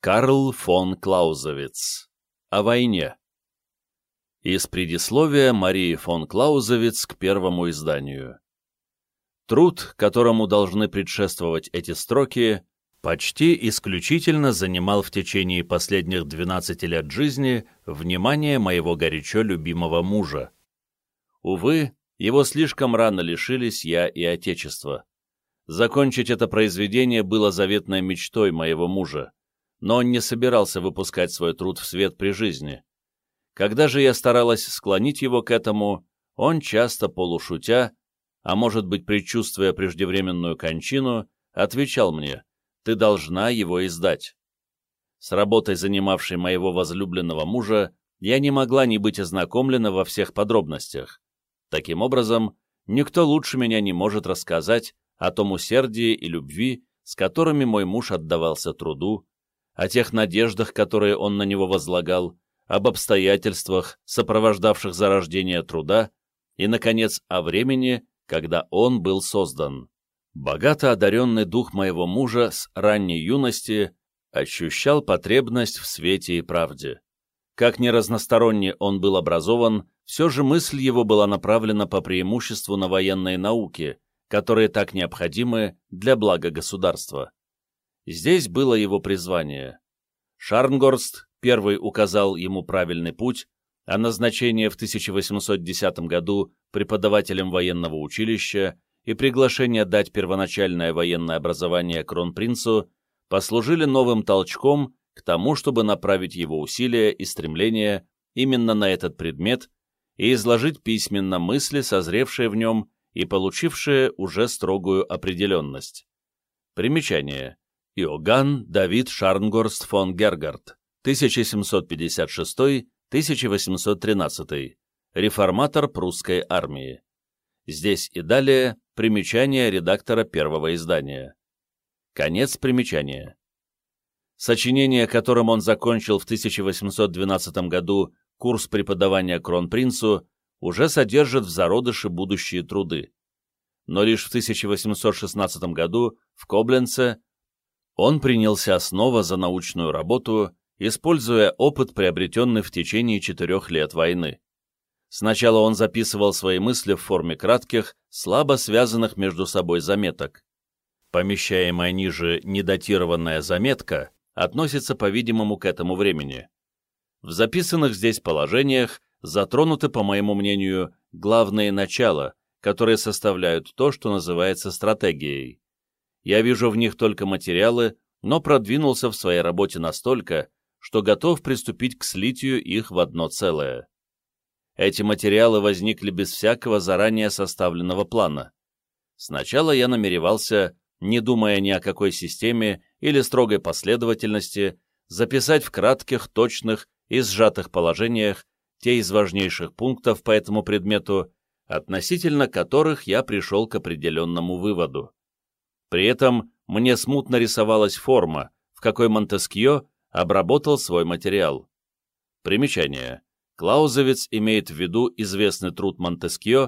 Карл фон Клаузевиц. О войне. Из предисловия Марии фон Клаузевиц к первому изданию. Труд, которому должны предшествовать эти строки, почти исключительно занимал в течение последних 12 лет жизни внимание моего горячо любимого мужа. Увы, его слишком рано лишились я и Отечество. Закончить это произведение было заветной мечтой моего мужа, но он не собирался выпускать свой труд в свет при жизни. Когда же я старалась склонить его к этому, он часто полушутя, а может быть, предчувствуя преждевременную кончину, отвечал мне: «Ты должна его издать». С работой, занимавшей моего возлюбленного мужа, я не могла не быть ознакомлена во всех подробностях. Таким образом, никто лучше меня не может рассказать о том усердии и любви, с которыми мой муж отдавался труду, о тех надеждах, которые он на него возлагал, об обстоятельствах, сопровождавших зарождение труда, и, наконец, о времени, когда он был создан. Богато одаренный дух моего мужа с ранней юности ощущал потребность в свете и правде. Как ни разносторонне он был образован, все же мысль его была направлена по преимуществу на военные науки, которые так необходимы для блага государства. Здесь было его призвание. Шарнгорст первый указал ему правильный путь, а назначение в 1810 году преподавателем военного училища и приглашение дать первоначальное военное образование кронпринцу послужили новым толчком к тому, чтобы направить его усилия и стремления именно на этот предмет и изложить письменно мысли, созревшие в нем и получившие уже строгую определенность. Примечание. Иоганн Давид Шарнгорст фон Гергард, 1756-1813, реформатор прусской армии. Здесь и далее примечание редактора первого издания. Конец примечания. Сочинение, которым он закончил в 1812 году курс преподавания кронпринцу, уже содержит в зародыше будущие труды. Но лишь в 1816 году в Кобленце он принялся снова за научную работу, используя опыт, приобретенный в течение 4 лет войны. Сначала он записывал свои мысли в форме кратких, слабо связанных между собой заметок. Помещаемая ниже недатированная заметка относится, по-видимому, к этому времени. В записанных здесь положениях затронуты, по моему мнению, главные начала, которые составляют то, что называется стратегией. Я вижу в них только материалы, но продвинулся в своей работе настолько, что готов приступить к слитию их в одно целое. Эти материалы возникли без всякого заранее составленного плана. Сначала я намеревался, не думая ни о какой системе или строгой последовательности, записать в кратких, точных и сжатых положениях те из важнейших пунктов по этому предмету, относительно которых я пришел к определенному выводу. При этом мне смутно рисовалась форма, в какой Монтескье обработал свой материал. Примечание. Клаузевиц имеет в виду известный труд Монтескье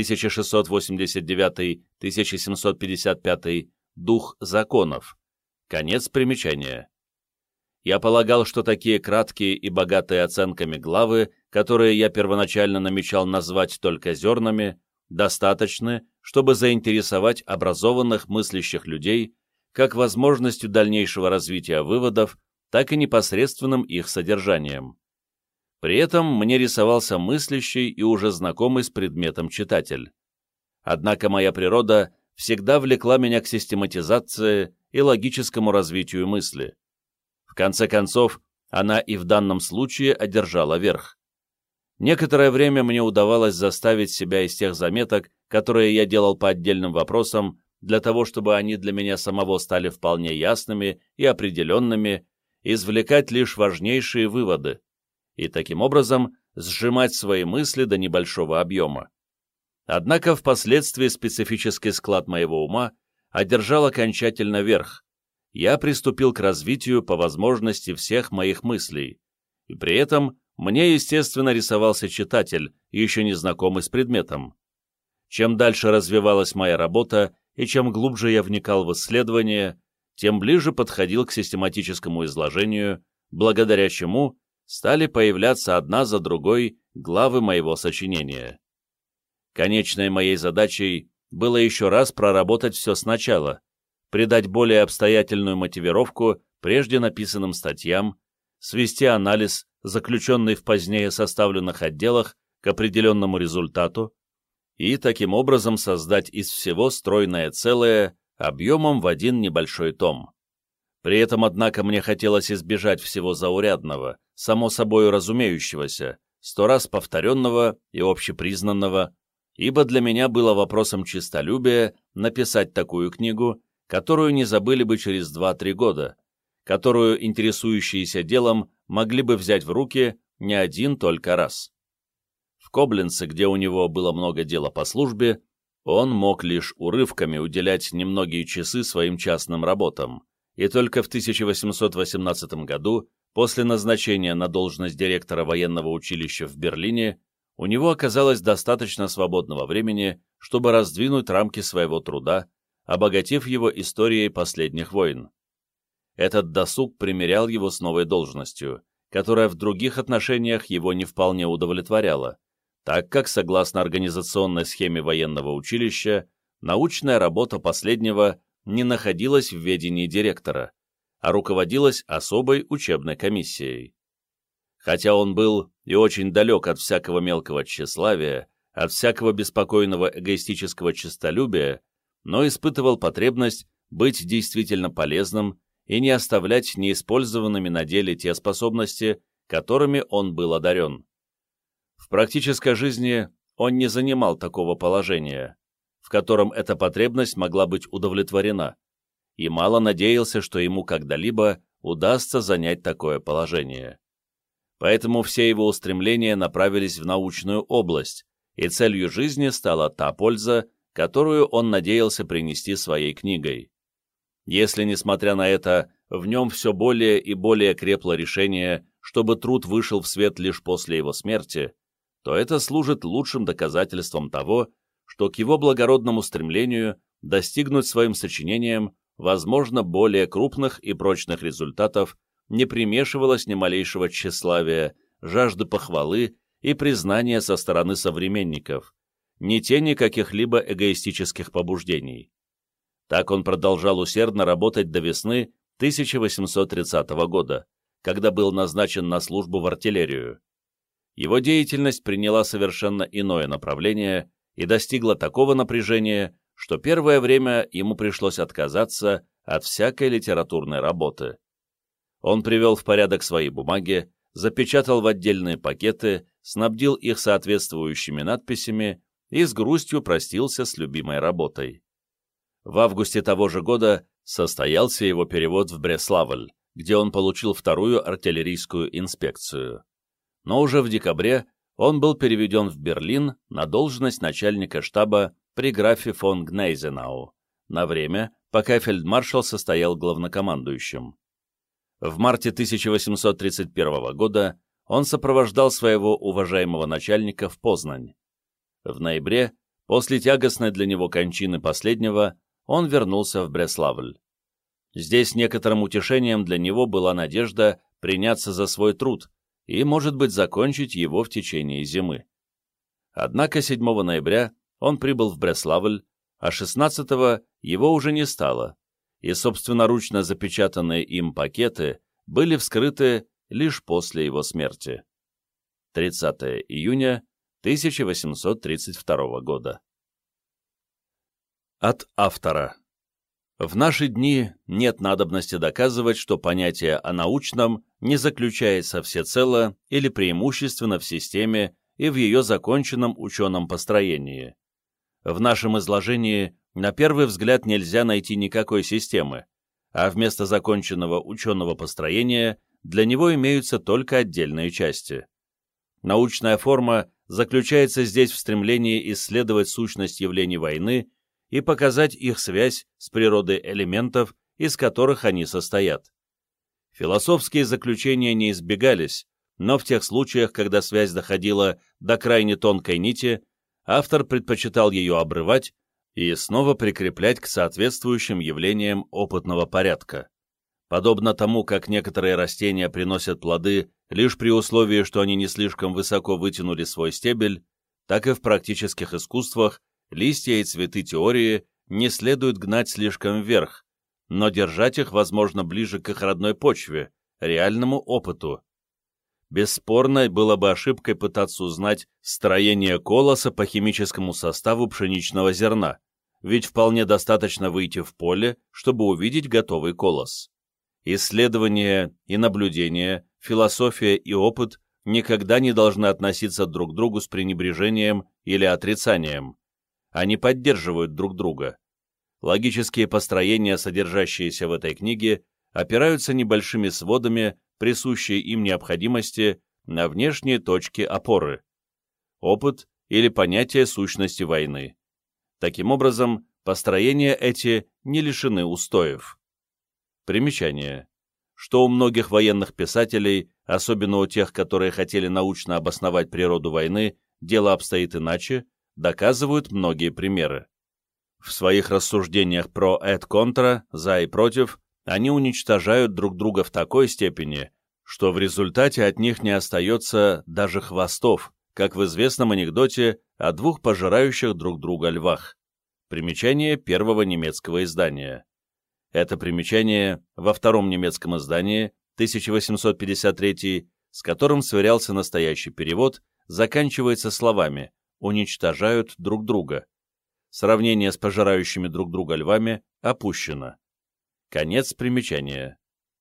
1689-1755 «Дух законов». Конец примечания. Я полагал, что такие краткие и богатые оценками главы, которые я первоначально намечал назвать только зернами, достаточны, чтобы заинтересовать образованных мыслящих людей как возможностью дальнейшего развития выводов, так и непосредственным их содержанием. При этом мне рисовался мыслящий и уже знакомый с предметом читатель. Однако моя природа всегда влекла меня к систематизации и логическому развитию мысли. В конце концов, она и в данном случае одержала верх. Некоторое время мне удавалось заставить себя из тех заметок, которые я делал по отдельным вопросам, для того, чтобы они для меня самого стали вполне ясными и определенными, извлекать лишь важнейшие выводы, и таким образом сжимать свои мысли до небольшого объема. Однако впоследствии специфический склад моего ума одержал окончательно верх. Я приступил к развитию по возможности всех моих мыслей, и при этом мне, естественно, рисовался читатель, еще не знакомый с предметом. Чем дальше развивалась моя работа, и чем глубже я вникал в исследования, тем ближе подходил к систематическому изложению, благодаря чему стали появляться одна за другой главы моего сочинения. Конечной моей задачей было еще раз проработать все сначала, придать более обстоятельную мотивировку прежде написанным статьям, свести анализ, заключенный в позднее составленных отделах, к определенному результату, и таким образом создать из всего стройное целое объемом в один небольшой том. При этом, однако, мне хотелось избежать всего заурядного, само собою разумеющегося, 100 раз повторенного и общепризнанного, ибо для меня было вопросом честолюбия написать такую книгу, которую не забыли бы через 2-3 года, которую интересующиеся делом могли бы взять в руки не один только раз. В Кобленце, где у него было много дела по службе, он мог лишь урывками уделять немногие часы своим частным работам, и только в 1818 году, после назначения на должность директора военного училища в Берлине, у него оказалось достаточно свободного времени, чтобы раздвинуть рамки своего труда, обогатив его историей последних войн. Этот досуг примирял его с новой должностью, которая в других отношениях его не вполне удовлетворяла, так как, согласно организационной схеме военного училища, научная работа последнего не находилась в ведении директора, а руководилась особой учебной комиссией. Хотя он был и очень далек от всякого мелкого тщеславия, от всякого беспокойного эгоистического честолюбия, но испытывал потребность быть действительно полезным и не оставлять неиспользованными на деле те способности, которыми он был одарен. В практической жизни он не занимал такого положения, в котором эта потребность могла быть удовлетворена, и мало надеялся, что ему когда-либо удастся занять такое положение. Поэтому все его устремления направились в научную область, и целью жизни стала та польза, которую он надеялся принести своей книгой. Если, несмотря на это, в нем все более и более крепло решение, чтобы труд вышел в свет лишь после его смерти, то это служит лучшим доказательством того, что к его благородному стремлению достигнуть своим сочинением, возможно, более крупных и прочных результатов не примешивалось ни малейшего тщеславия, жажды похвалы и признания со стороны современников, ни тени каких-либо эгоистических побуждений. Так он продолжал усердно работать до весны 1830 года, когда был назначен на службу в артиллерию. Его деятельность приняла совершенно иное направление и достигла такого напряжения, что первое время ему пришлось отказаться от всякой литературной работы. Он привел в порядок свои бумаги, запечатал в отдельные пакеты, снабдил их соответствующими надписями и с грустью простился с любимой работой. В августе того же года состоялся его перевод в Бреславль, где он получил вторую артиллерийскую инспекцию. Но уже в декабре он был переведен в Берлин на должность начальника штаба при графе фон Гнейзенау на время, пока фельдмаршал состоял главнокомандующим. В марте 1831 года он сопровождал своего уважаемого начальника в Познань. В ноябре, после тягостной для него кончины последнего, он вернулся в Бреславль. Здесь некоторым утешением для него была надежда приняться за свой труд и, может быть, закончить его в течение зимы. Однако 7 ноября он прибыл в Бреславль, а 16-го его уже не стало, и собственноручно запечатанные им пакеты были вскрыты лишь после его смерти. 30 июня 1832 года. От автора. В наши дни нет надобности доказывать, что понятие о научном не заключается всецело или преимущественно в системе и в ее законченном ученом построении. В нашем изложении на первый взгляд нельзя найти никакой системы, а вместо законченного ученого построения для него имеются только отдельные части. Научная форма заключается здесь в стремлении исследовать сущность явлений войны и показать их связь с природой элементов, из которых они состоят. Философские заключения не избегались, но в тех случаях, когда связь доходила до крайне тонкой нити, автор предпочитал ее обрывать, и снова прикреплять к соответствующим явлениям опытного порядка. Подобно тому, как некоторые растения приносят плоды лишь при условии, что они не слишком высоко вытянули свой стебель, так и в практических искусствах листья и цветы теории не следует гнать слишком вверх, но держать их, возможно, ближе к их родной почве, реальному опыту. Бесспорно, было бы ошибкой пытаться узнать строение колоса по химическому составу пшеничного зерна, ведь вполне достаточно выйти в поле, чтобы увидеть готовый колос. Исследования и наблюдения, философия и опыт никогда не должны относиться друг к другу с пренебрежением или отрицанием. Они поддерживают друг друга. Логические построения, содержащиеся в этой книге, опираются небольшими сводами, присущей им необходимости, на внешние точки опоры. Опыт или понятие сущности войны. Таким образом, построения эти не лишены устоев. Примечание. Что у многих военных писателей, особенно у тех, которые хотели научно обосновать природу войны, дело обстоит иначе, доказывают многие примеры. В своих рассуждениях про et contra, за и против, они уничтожают друг друга в такой степени, что в результате от них не остается даже хвостов, как в известном анекдоте о двух пожирающих друг друга львах. Примечание первого немецкого издания. Это примечание во втором немецком издании, 1853, с которым сверялся настоящий перевод, заканчивается словами «уничтожают друг друга». Сравнение с пожирающими друг друга львами опущено. Конец примечания.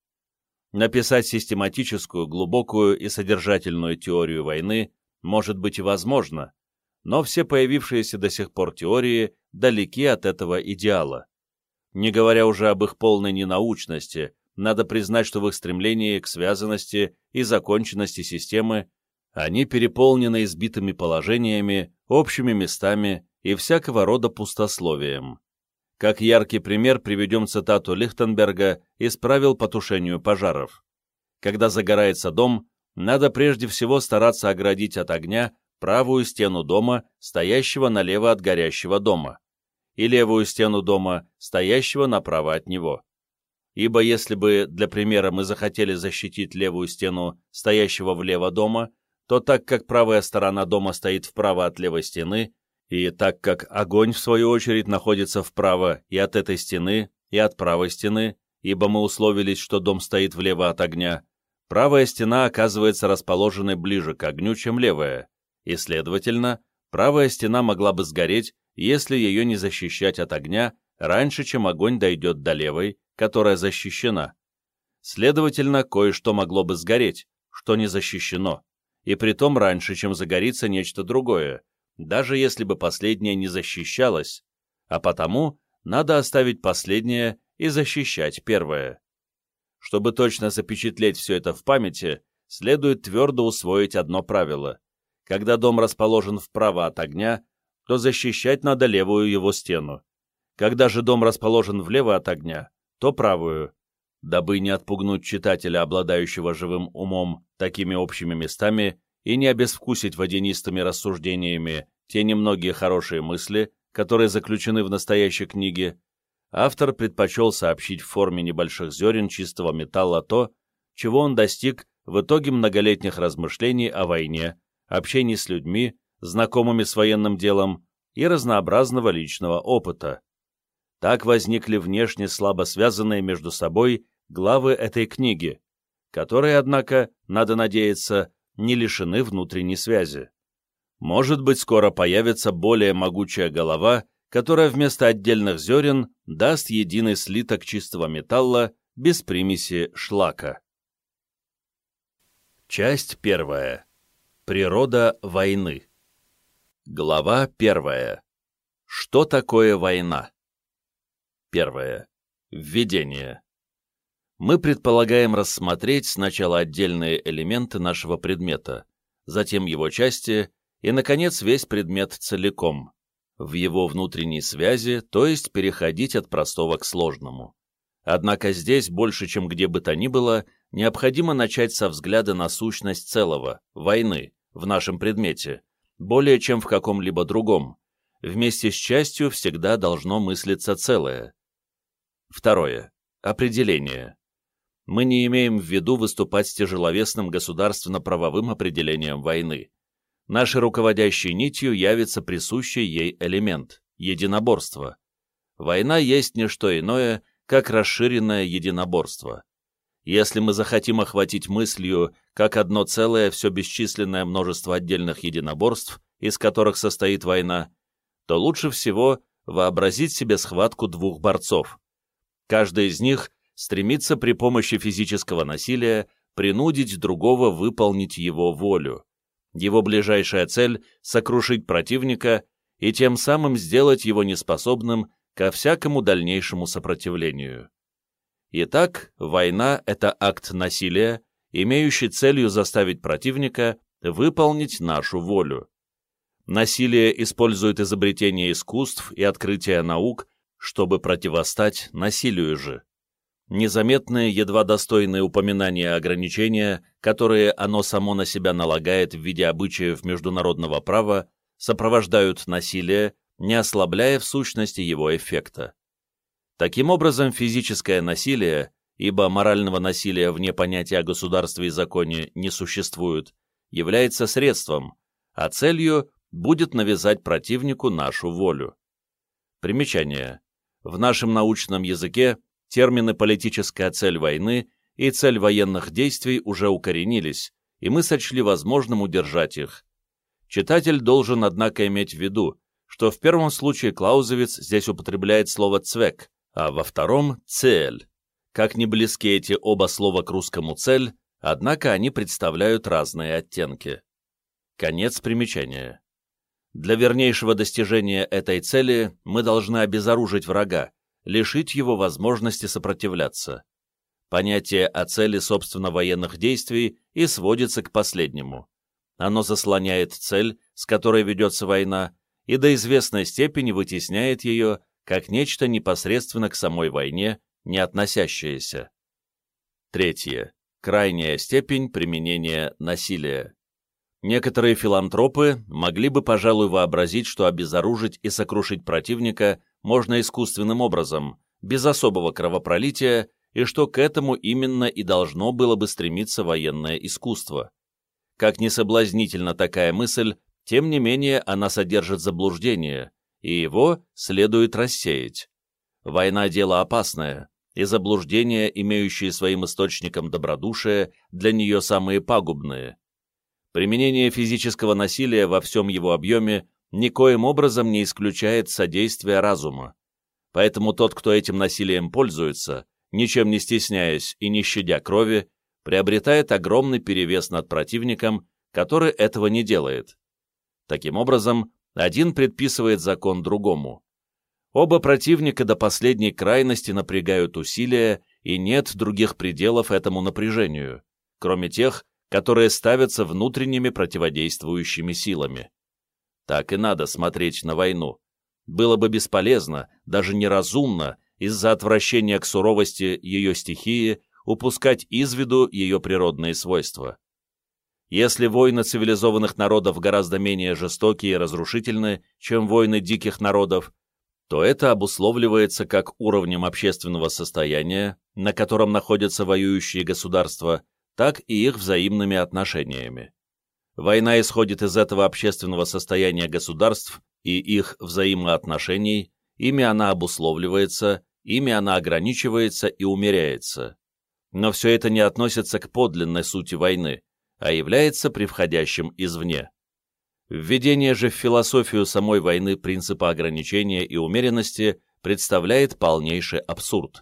Написать систематическую, глубокую и содержательную теорию войны может быть и возможно, но все появившиеся до сих пор теории далеки от этого идеала. Не говоря уже об их полной ненаучности, надо признать, что в их стремлении к связанности и законченности системы они переполнены избитыми положениями, общими местами и всякого рода пустословием. Как яркий пример приведем цитату Лихтенберга из правил по тушению пожаров. Когда загорается дом, надо прежде всего стараться оградить от огня правую стену дома, стоящего налево от горящего дома, и левую стену дома, стоящего направо от него. Ибо если бы, для примера, мы захотели защитить левую стену, стоящего влево дома, то так как правая сторона дома стоит вправо от левой стены, и так как огонь, в свою очередь, находится вправо и от этой стены, и от правой стены, ибо мы условились, что дом стоит влево от огня, правая стена оказывается расположенной ближе к огню, чем левая, и, следовательно, правая стена могла бы сгореть, если ее не защищать от огня раньше, чем огонь дойдет до левой, которая защищена. Следовательно, кое-что могло бы сгореть, что не защищено, и притом раньше, чем загорится нечто другое, даже если бы последнее не защищалось, а потому надо оставить последнее и защищать первое. Чтобы точно запечатлеть все это в памяти, следует твердо усвоить одно правило. Когда дом расположен вправо от огня, то защищать надо левую его стену. Когда же дом расположен влево от огня, то правую. Дабы не отпугнуть читателя, обладающего живым умом, такими общими местами, и не обезвкусить водянистыми рассуждениями те немногие хорошие мысли, которые заключены в настоящей книге, автор предпочел сообщить в форме небольших зерен чистого металла то, чего он достиг в итоге многолетних размышлений о войне, общении с людьми, знакомыми с военным делом и разнообразного личного опыта. Так возникли внешне слабо связанные между собой главы этой книги, которые, однако, надо надеяться, не лишены внутренней связи. Может быть, скоро появится более могучая голова, которая вместо отдельных зерен даст единый слиток чистого металла без примеси шлака. Часть 1. Природа войны. Глава 1. Что такое война? 1. Введение. Мы предполагаем рассмотреть сначала отдельные элементы нашего предмета, затем его части и, наконец, весь предмет целиком, в его внутренней связи, то есть переходить от простого к сложному. Однако здесь, больше чем где бы то ни было, необходимо начать со взгляда на сущность целого, войны, в нашем предмете, более чем в каком-либо другом, Вместе с частью всегда должно мыслиться целое. Второе. Определение. Мы не имеем в виду выступать с тяжеловесным государственно-правовым определением войны. Нашей руководящей нитью явится присущий ей элемент – единоборство. Война есть не что иное, как расширенное единоборство. Если мы захотим охватить мыслью как одно целое все бесчисленное множество отдельных единоборств, из которых состоит война, то лучше всего вообразить себе схватку двух борцов. Каждый из них стремится при помощи физического насилия принудить другого выполнить его волю. Его ближайшая цель – сокрушить противника и тем самым сделать его неспособным ко всякому дальнейшему сопротивлению. Итак, война – это акт насилия, имеющий целью заставить противника выполнить нашу волю. Насилие использует изобретение искусств и открытие наук, чтобы противостать насилию же. Незаметные, едва достойные упоминания ограничения, которые оно само на себя налагает в виде обычаев международного права, сопровождают насилие, не ослабляя в сущности его эффекта. Таким образом, физическое насилие, ибо морального насилия вне понятия о государстве и законе не существует, является средством, а целью будет навязать противнику нашу волю. Примечание. В нашем научном языке термины «политическая цель войны» и «цель военных действий» уже укоренились, и мы сочли возможным удержать их. Читатель должен, однако, иметь в виду, что в первом случае Клаузевиц здесь употребляет слово «цвек», а во втором — «цель». Как ни близки эти оба слова к русскому «цель», однако они представляют разные оттенки. Конец примечания. Для вернейшего достижения этой цели мы должны обезоружить врага, лишить его возможности сопротивляться. Понятие о цели, собственно, военных действий и сводится к последнему. Оно заслоняет цель, с которой ведется война, и до известной степени вытесняет ее как нечто непосредственно к самой войне, не относящееся. Третье. Крайняя степень применения насилия. Некоторые филантропы могли бы, пожалуй, вообразить, что обезоружить и сокрушить противника можно искусственным образом, без особого кровопролития, и что к этому именно и должно было бы стремиться военное искусство. Как ни соблазнительна такая мысль, тем не менее она содержит заблуждение, и его следует рассеять. Война – дело опасное, и заблуждения, имеющие своим источником добродушие, для нее самые пагубные. Применение физического насилия во всем его объеме никоим образом не исключает содействия разума. Поэтому тот, кто этим насилием пользуется, ничем не стесняясь и не щадя крови, приобретает огромный перевес над противником, который этого не делает. Таким образом, один предписывает закон другому. Оба противника до последней крайности напрягают усилия, и нет других пределов этому напряжению, кроме тех, которые ставятся внутренними противодействующими силами. Так и надо смотреть на войну. Было бы бесполезно, даже неразумно, из-за отвращения к суровости ее стихии, упускать из виду ее природные свойства. Если войны цивилизованных народов гораздо менее жестокие и разрушительны, чем войны диких народов, то это обусловливается как уровнем общественного состояния, на котором находятся воюющие государства, так и их взаимными отношениями. Война исходит из этого общественного состояния государств и их взаимоотношений, ими она обусловливается, ими она ограничивается и умеряется. Но все это не относится к подлинной сути войны, а является превходящим извне. Введение же в философию самой войны принципа ограничения и умеренности представляет полнейший абсурд.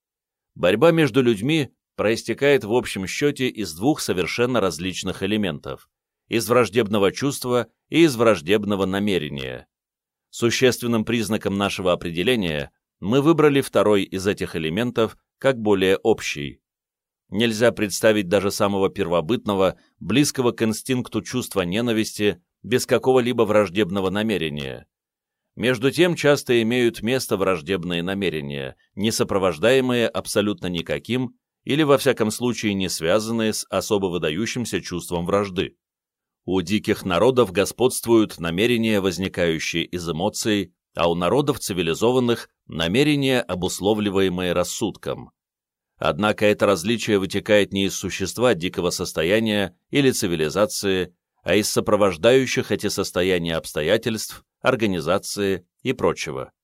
Борьба между людьми проистекает в общем счете из двух совершенно различных элементов – из враждебного чувства и из враждебного намерения. Существенным признаком нашего определения мы выбрали второй из этих элементов как более общий. Нельзя представить даже самого первобытного, близкого к инстинкту чувства ненависти, без какого-либо враждебного намерения. Между тем часто имеют место враждебные намерения, не сопровождаемые абсолютно никаким или, во всяком случае, не связанные с особо выдающимся чувством вражды. У диких народов господствуют намерения, возникающие из эмоций, а у народов цивилизованных – намерения, обусловливаемые рассудком. Однако это различие вытекает не из существа дикого состояния или цивилизации, а из сопровождающих эти состояния обстоятельств, организации и прочего.